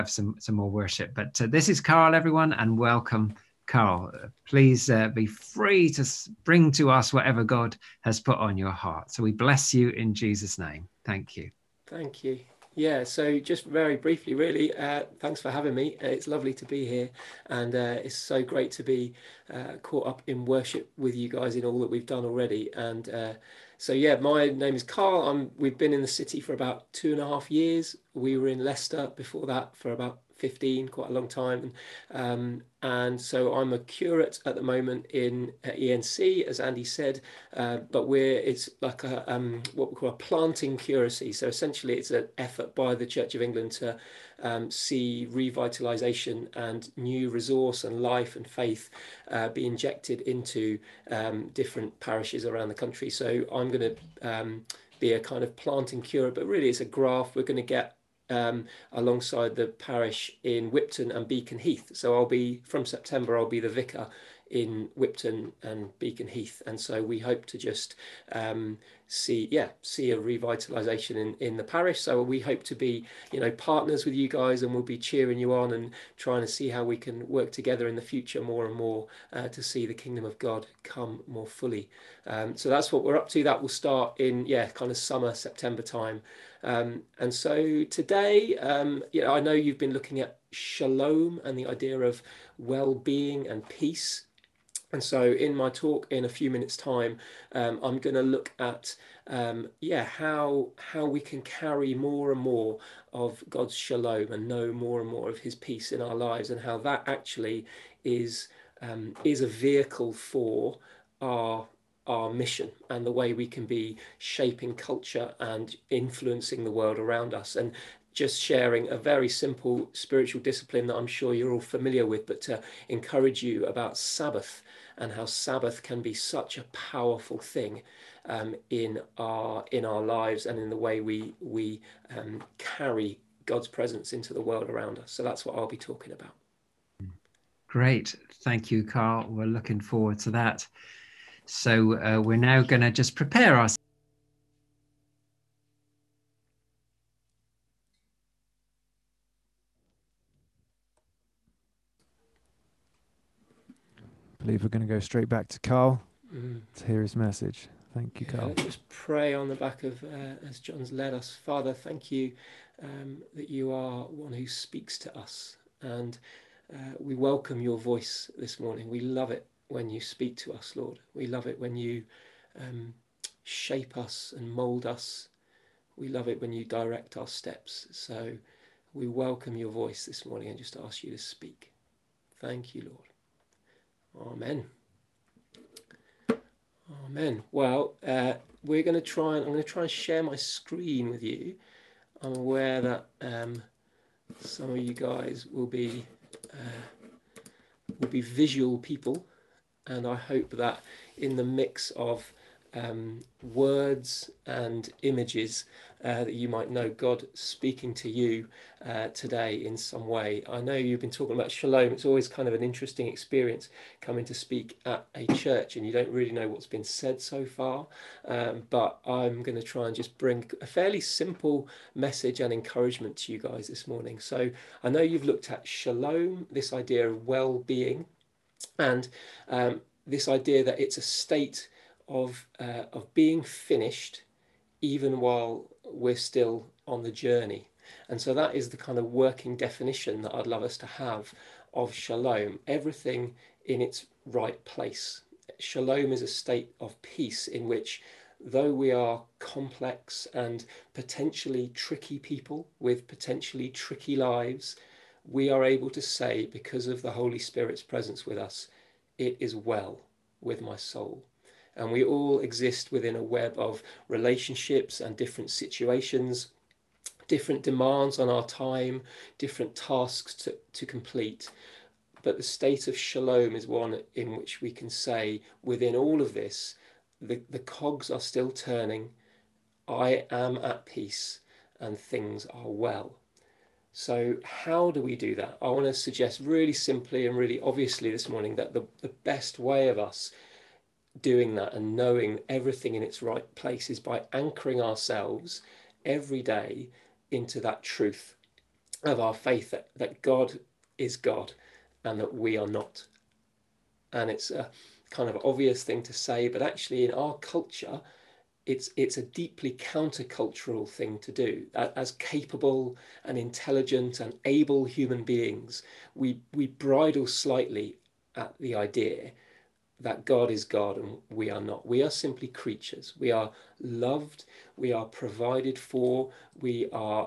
have some more worship. But this is Carl, everyone, and welcome, Carl. Please be free to bring to us whatever God has put on your heart. So we bless you in Jesus' name. Thank you. Thank you. Yeah, so just very briefly, really, thanks for having me. It's lovely to be here, and it's so great to be caught up in worship with you guys in all that we've done already. And so, yeah, my name is Carl. We've been in the city for about 2.5 years. We were in Leicester before that for about 15, quite a long time. And so I'm a curate at the moment in ENC, as Andy said, but it's like what we call a planting curacy. So essentially it's an effort by the Church of England to see revitalisation and new resource and life and faith be injected into different parishes around the country. So I'm going to be a kind of planting curate, but really it's a graft. We're going to get alongside the parish in Whipton and Beacon Heath. So from September, I'll be the vicar in Whipton and Beacon Heath. And so we hope to just see a revitalisation in the parish. So we hope to be, partners with you guys, and we'll be cheering you on and trying to see how we can work together in the future more and more to see the kingdom of God come more fully. So that's what we're up to. That will start in, kind of summer, September time. And so today, I know you've been looking at shalom and the idea of well-being and peace. And so in my talk in a few minutes' time, I'm going to look at how we can carry more and more of God's shalom and know more and more of his peace in our lives, and how that actually is a vehicle for our mission and the way we can be shaping culture and influencing the world around us. And just sharing a very simple spiritual discipline that I'm sure you're all familiar with, but to encourage you about Sabbath and how Sabbath can be such a powerful thing in our lives and in the way we carry God's presence into the world around us. So that's what I'll be talking about. Great. Thank you, Carl. We're looking forward to that. So we're now going to just prepare ourselves. I believe we're going to go straight back to Carl to hear his message. Thank you, Carl. Let's just pray on the back of, as John's led us. Father, thank you that you are one who speaks to us. And we welcome your voice this morning. We love it when you speak to us, Lord. We love it when you shape us and mould us. We love it when you direct our steps. So we welcome your voice this morning and just ask you to speak. Thank you, Lord. Amen. Amen. Well, I'm going to try and share my screen with you. I'm aware that some of you guys will be visual people, and I hope that in the mix of words and images that you might know God speaking to you today in some way. I know you've been talking about shalom. It's always kind of an interesting experience coming to speak at a church and you don't really know what's been said so far, but I'm going to try and just bring a fairly simple message and encouragement to you guys this morning. So I know you've looked at shalom, this idea of well-being, and this idea that it's a state of being finished even while we're still on the journey. And so that is the kind of working definition that I'd love us to have of shalom, everything in its right place. Shalom is a state of peace in which, though we are complex and potentially tricky people with potentially tricky lives, we are able to say, because of the Holy Spirit's presence with us, it is well with my soul. And we all exist within a web of relationships and different situations, different demands on our time, different tasks to complete. But the state of shalom is one in which we can say, within all of this, the cogs are still turning, I am at peace, and things are well. So how do we do that? I want to suggest really simply and really obviously this morning that the best way of us doing that and knowing everything in its right place is by anchoring ourselves every day into that truth. of our faith, that God is God and that we are not. And it's a kind of obvious thing to say, but actually in our culture, it's a deeply countercultural thing to do. As capable and intelligent and able human beings, we bridle slightly at the idea that God is God and we are not. We are simply creatures. We are loved. We are provided for. We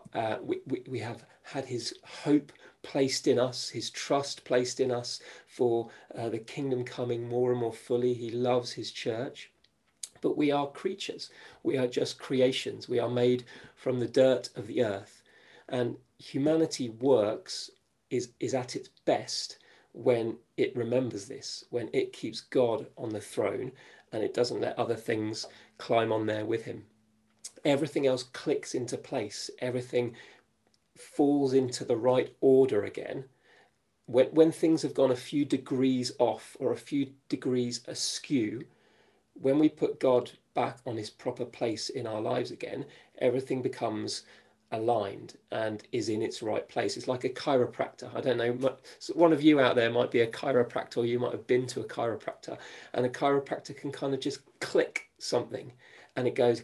have had his hope placed in us, his trust placed in us for the kingdom coming more and more fully. He loves his church. But we are creatures. We are just creations. We are made from the dirt of the earth. And humanity works, is at its best when it remembers this, when it keeps God on the throne and it doesn't let other things climb on there with him. Everything else clicks into place. Everything falls into the right order again. When things have gone a few degrees off or a few degrees askew, when we put God back on his proper place in our lives again, everything becomes aligned and is in its right place. It's like a chiropractor. I don't know, one of you out there might be a chiropractor, or you might have been to a chiropractor, and a chiropractor can kind of just click something and it goes,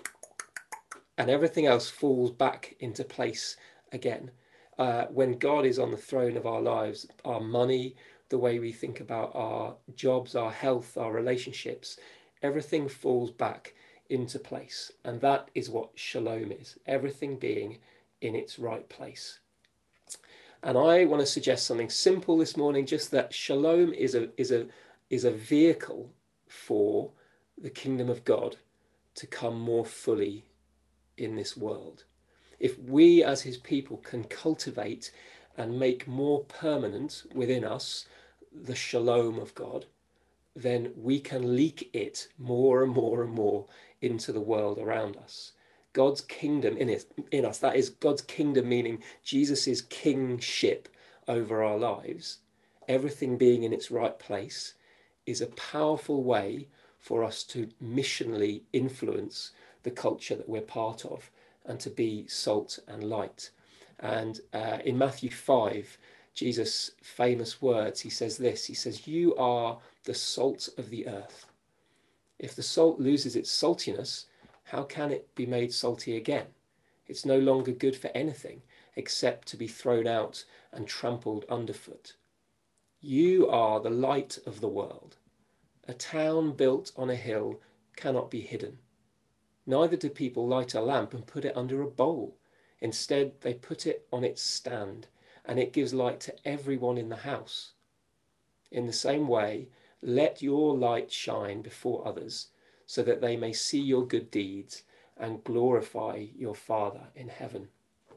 and everything else falls back into place again. When God is on the throne of our lives, our money, the way we think about our jobs, our health, our relationships, everything falls back into place. And that is what shalom is, everything being in its right place. And I want to suggest something simple this morning, just that shalom is a vehicle for the kingdom of God to come more fully in this world. If we as his people can cultivate and make more permanent within us the shalom of God, then we can leak it more and more and more into the world around us. God's kingdom in us, that is God's kingdom, meaning Jesus's kingship over our lives, everything being in its right place, is a powerful way for us to missionally influence the culture that we're part of and to be salt and light. And in Matthew 5, Jesus' famous words, he says this, he says, "You are the salt of the earth. If the salt loses its saltiness, how can it be made salty again? It's no longer good for anything except to be thrown out and trampled underfoot. You are the light of the world. A town built on a hill cannot be hidden. Neither do people light a lamp and put it under a bowl. Instead, they put it on its stand, and it gives light to everyone in the house. In the same way, let your light shine before others, so that they may see your good deeds and glorify your Father in heaven."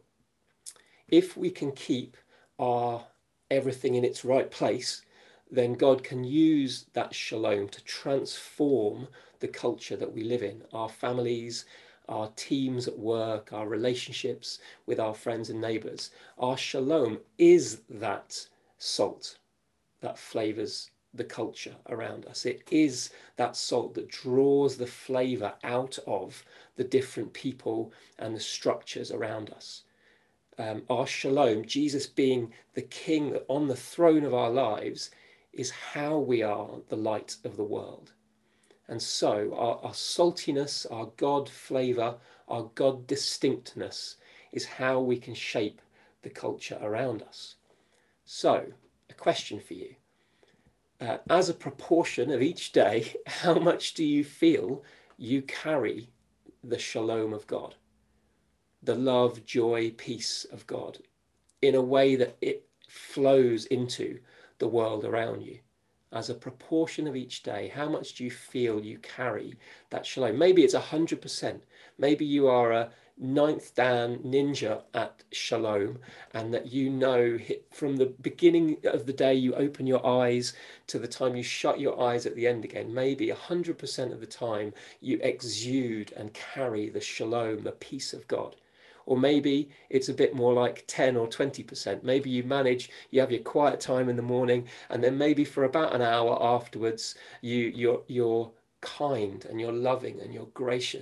If we can keep our everything in its right place, then God can use that shalom to transform the culture that we live in, our families, our teams at work, our relationships with our friends and neighbors. Our shalom is that salt that flavors the culture around us. It is that salt that draws the flavor out of the different people and the structures around us. Our shalom, Jesus being the king on the throne of our lives, is how we are the light of the world. And so our saltiness, our God flavor, our God distinctness is how we can shape the culture around us. So, a question for you. As a proportion of each day, how much do you feel you carry the shalom of God? The love, joy, peace of God in a way that it flows into the world around you? As a proportion of each day, how much do you feel you carry that shalom? Maybe it's 100%. Maybe you are a ninth dan ninja at shalom, and that you know from the beginning of the day you open your eyes to the time you shut your eyes at the end again, maybe 100% of the time you exude and carry the shalom, the peace of God. Or maybe it's a bit more like 10 or 20%. Maybe you have your quiet time in the morning, and then maybe for about an hour afterwards, you're kind and you're loving and you're gracious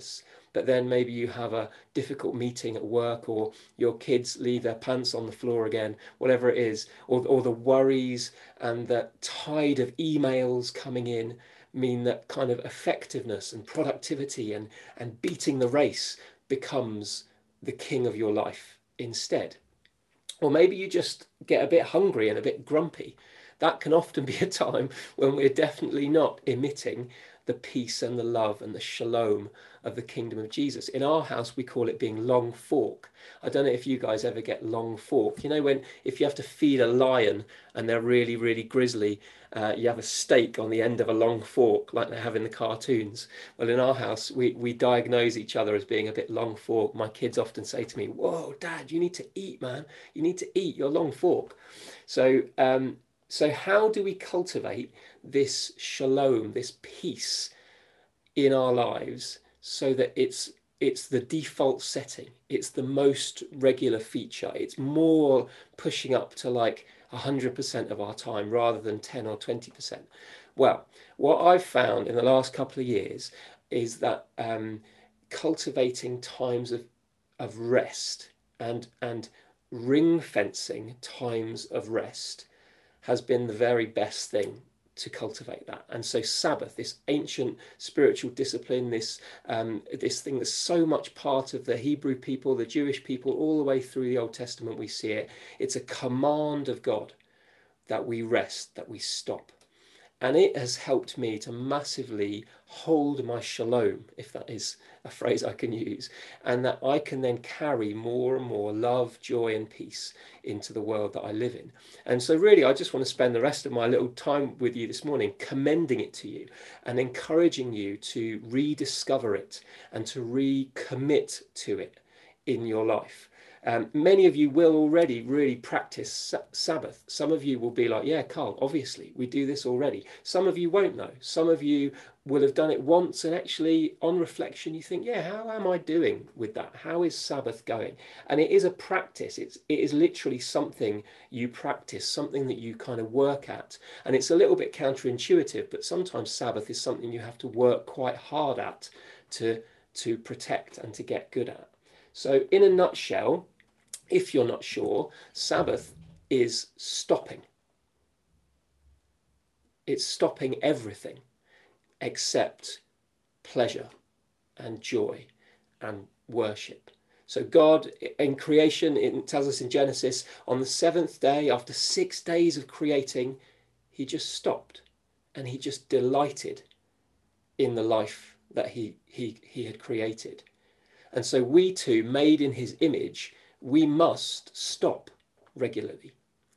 but then maybe you have a difficult meeting at work, or your kids leave their pants on the floor again, whatever it is, or the worries and the tide of emails coming in mean that kind of effectiveness and productivity and beating the race becomes the king of your life instead. Or maybe you just get a bit hungry and a bit grumpy. That can often be a time when we're definitely not emitting the peace and the love and the shalom of the kingdom of Jesus. In our house, we call it being long fork. I don't know if you guys ever get long fork. You know, when if you have to feed a lion and they're really, really grizzly, you have a steak on the end of a long fork like they have in the cartoons. Well, in our house, we diagnose each other as being a bit long fork. My kids often say to me, "Whoa, Dad, you need to eat, man. You need to eat your long fork." So, so how do we cultivate this shalom, this peace in our lives so that it's the default setting, it's the most regular feature, it's more pushing up to like 100% of our time rather than 10 or 20%? Well, what I've found in the last couple of years is that cultivating times of rest and ring fencing times of rest has been the very best thing to cultivate that. And so Sabbath, this ancient spiritual discipline, this thing that's so much part of the Hebrew people, the Jewish people, all the way through the Old Testament, we see it. It's a command of God that we rest, that we stop. And it has helped me to massively hold my shalom, if that is a phrase I can use, and that I can then carry more and more love, joy, and peace into the world that I live in. And so really, I just want to spend the rest of my little time with you this morning commending it to you and encouraging you to rediscover it and to recommit to it in your life. Many of you will already really practice Sabbath. Some of you will be like, yeah, Carl, obviously, we do this already. Some of you won't know. Some of you will have done it once, and actually, on reflection, you think, yeah, how am I doing with that? How is Sabbath going? And it is a practice. It is literally something you practice, something that you kind of work at. And it's a little bit counterintuitive, but sometimes Sabbath is something you have to work quite hard at to protect and to get good at. So in a nutshell, if you're not sure, Sabbath is stopping. It's stopping everything except pleasure and joy and worship. So God in creation, it tells us in Genesis, on the seventh day, after 6 days of creating, he just stopped and he just delighted in the life that he had created. And so we too, made in his image, we must stop regularly.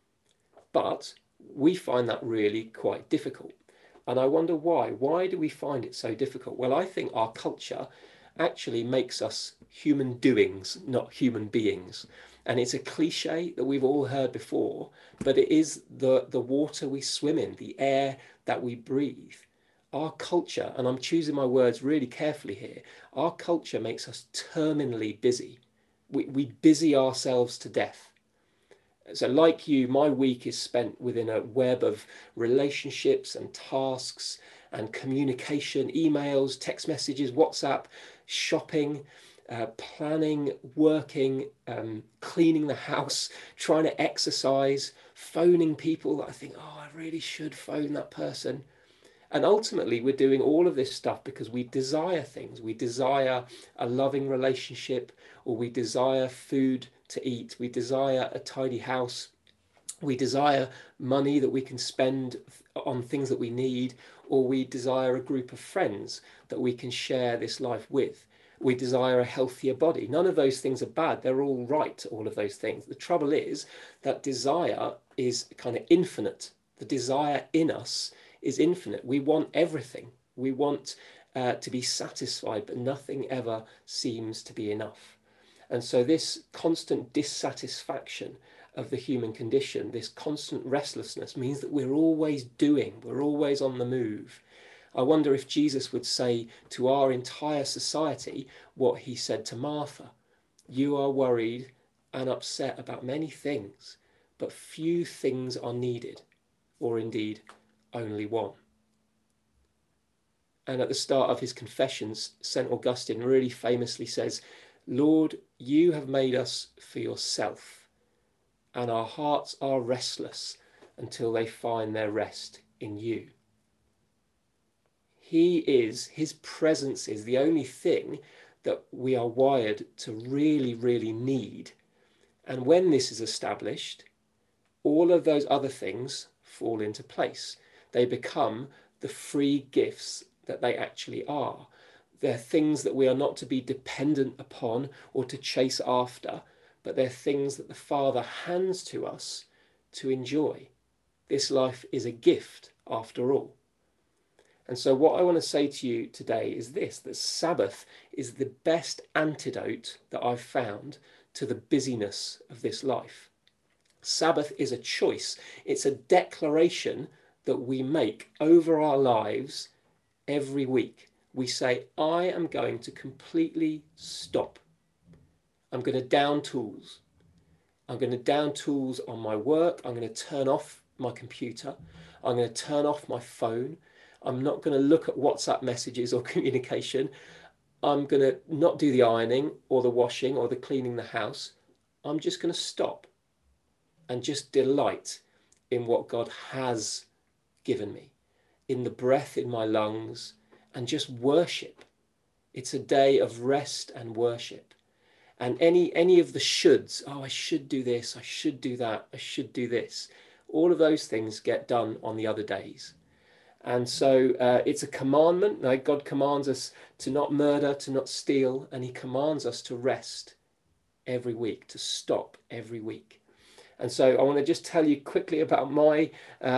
But we find that really quite difficult. And I wonder why. Why do we find it so difficult? Well, I think our culture actually makes us human doings, not human beings. And it's a cliche that we've all heard before, but it is the water we swim in, the air that we breathe. Our culture, and I'm choosing my words really carefully here, our culture makes us terminally busy. We busy ourselves to death. So like you, my week is spent within a web of relationships and tasks and communication, emails, text messages, WhatsApp, shopping, planning, working, cleaning the house, trying to exercise, phoning people that I think, oh, I really should phone that person. And ultimately, we're doing all of this stuff because we desire things. We desire a loving relationship, or we desire food to eat. We desire a tidy house. We desire money that we can spend on things that we need, or we desire a group of friends that we can share this life with. We desire a healthier body. None of those things are bad. They're all right, all of those things. The trouble is that desire is kind of infinite. The desire in us is infinite. We want everything. We want to be satisfied, but nothing ever seems to be enough. And so this constant dissatisfaction of the human condition, this constant restlessness, means that we're always doing, we're always on the move. I wonder if Jesus would say to our entire society what he said to Martha. You are worried and upset about many things, but few things are needed, or indeed only one. And at the start of his Confessions, St. Augustine really famously says, Lord, you have made us for yourself, and our hearts are restless until they find their rest in you. His presence is the only thing that we are wired to really, really need. And when this is established, all of those other things fall into place. They become the free gifts that they actually are. They're things that we are not to be dependent upon or to chase after, but they're things that the Father hands to us to enjoy. This life is a gift after all. And so what I want to say to you today is this, that Sabbath is the best antidote that I've found to the busyness of this life. Sabbath is a choice. It's a declaration that we make over our lives every week. We say, I am going to completely stop. I'm going to down tools. I'm going to down tools on my work. I'm going to turn off my computer. I'm going to turn off my phone. I'm not going to look at WhatsApp messages or communication. I'm going to not do the ironing or the washing or the cleaning the house. I'm just going to stop and just delight in what God has given me, in the breath in my lungs, and just worship. It's a day of rest and worship. And any of the shoulds, oh, I should do this, I should do that, I should do this, all of those things get done on the other days. And so it's a commandment. Like God commands us to not murder, to not steal, and he commands us to rest every week, to stop every week. And so I want to just tell you quickly about my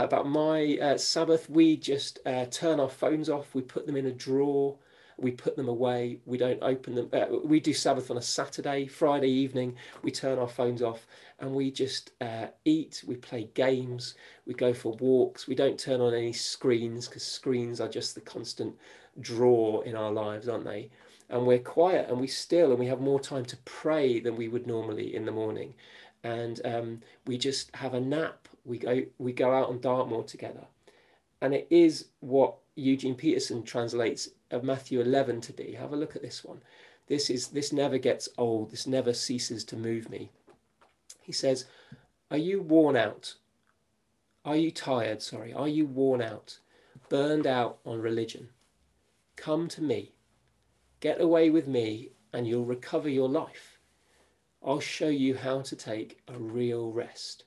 Sabbath. We just turn our phones off. We put them in a drawer. We put them away. We don't open them. We do Sabbath on a Saturday, Friday evening. We turn our phones off and we just eat. We play games. We go for walks. We don't turn on any screens because screens are just the constant draw in our lives, aren't they? And we're quiet and we still, and we have more time to pray than we would normally in the morning. And we just have a nap. We go out on Dartmoor together. And it is what Eugene Peterson translates of Matthew 11 to be. Have a look at this one. This never gets old. This never ceases to move me. He says, are you worn out? Are you tired? Sorry. Are you worn out? Burned out on religion? Come to me. Get away with me and you'll recover your life. I'll show you how to take a real rest.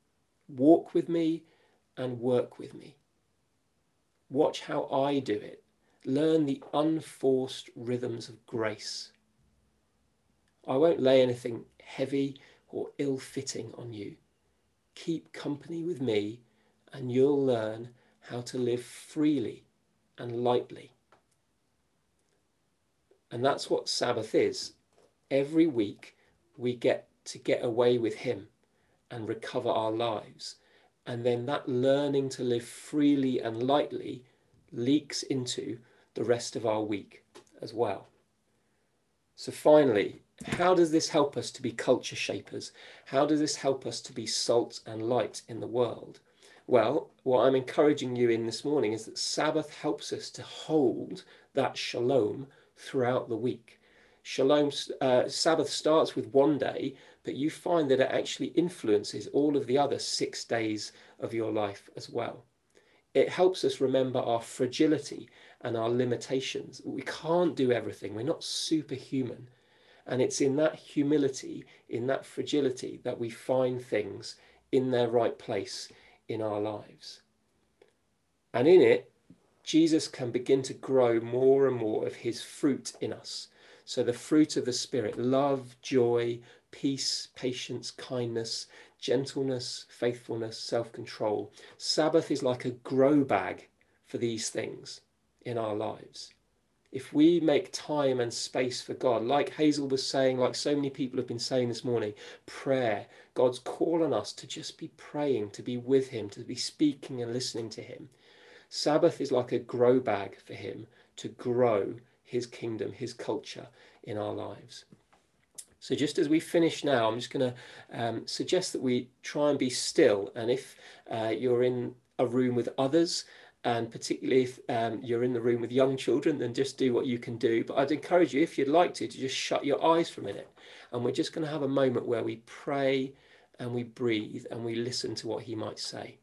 Walk with me and work with me. Watch how I do it. Learn the unforced rhythms of grace. I won't lay anything heavy or ill-fitting on you. Keep company with me and you'll learn how to live freely and lightly. And that's what Sabbath is. Every week we get to get away with him and recover our lives. And then that learning to live freely and lightly leaks into the rest of our week as well. So finally, how does this help us to be culture shapers? How does this help us to be salt and light in the world? Well, what I'm encouraging you in this morning is that Sabbath helps us to hold that shalom throughout the week. Shalom, Sabbath starts with one day, but you find that it actually influences all of the other 6 days of your life as well. It helps us remember our fragility and our limitations. We can't do everything. We're not superhuman. And it's in that humility, in that fragility, that we find things in their right place in our lives. And in it, Jesus can begin to grow more and more of his fruit in us. So the fruit of the Spirit, love, joy, peace, patience, kindness, gentleness, faithfulness, self-control. Sabbath is like a grow bag for these things in our lives. If we make time and space for God, like Hazel was saying, like so many people have been saying this morning, prayer, God's call on us to just be praying, to be with him, to be speaking and listening to him. Sabbath is like a grow bag for him to grow his kingdom, his culture in our lives. So just as we finish now, I'm just going to suggest that we try and be still. And if you're in a room with others, And particularly if you're in the room with young children, then just do what you can do. But I'd encourage you, if you'd like to just shut your eyes for a minute. And we're just going to have a moment where we pray and we breathe and we listen to what he might say.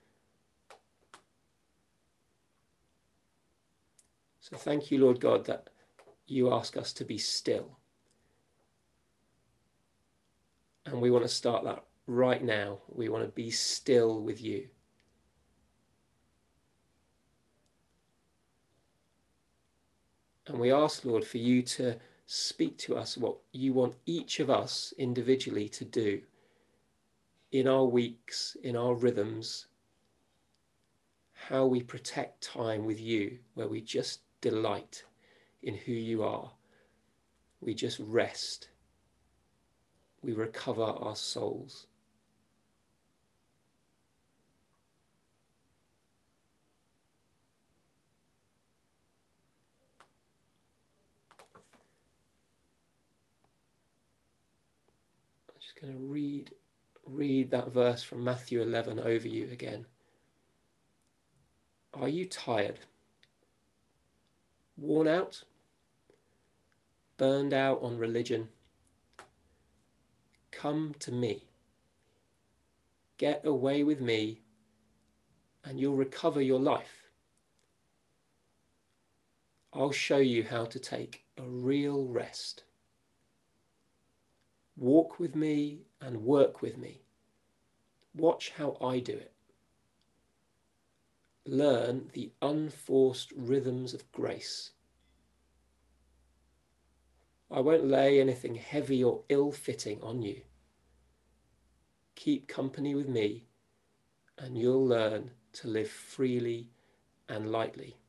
So thank you, Lord God, that you ask us to be still. And we want to start that right now. We want to be still with you. And we ask, Lord, for you to speak to us what you want each of us individually to do in our weeks, in our rhythms, how we protect time with you, where we just delight in who you are. We just rest. We recover our souls. I'm just going to read that verse from Matthew 11 over you again. Are you tired? Worn out? Burned out on religion? Come to me. Get away with me and you'll recover your life. I'll show you how to take a real rest. Walk with me and work with me. Watch how I do it. Learn the unforced rhythms of grace. I won't lay anything heavy or ill-fitting on you. Keep company with me and you'll learn to live freely and lightly.